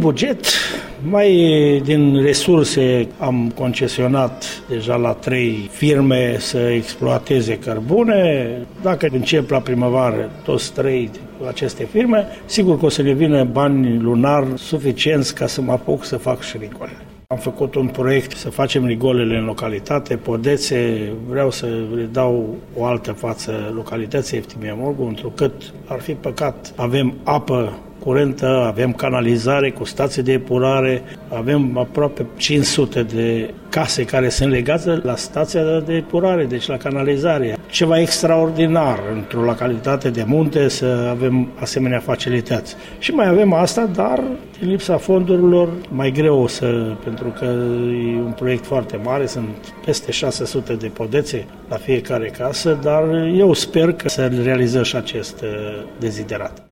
buget, mai din resurse am concesionat deja la 3 firme să exploateze cărbune. Dacă încep la primăvară toți 3 aceste firme, sigur că o să le vină bani lunar suficienți ca să mă apuc să fac și rigolele. Am făcut un proiect să facem rigolele în localitate, Podețe, vreau să le dau o altă față localității Eftimie Morgu, întrucât ar fi păcat. Avem apă curentă, avem canalizare cu stații de epurare, avem aproape 500 de case care sunt legate la stația de epurare, deci la canalizare. Ceva extraordinar într-o localitate de munte să avem asemenea facilități. Și mai avem asta, dar din lipsa fondurilor mai greu pentru că e un proiect foarte mare, sunt peste 600 de podețe la fiecare casă, dar eu sper că să realizăm și acest deziderat.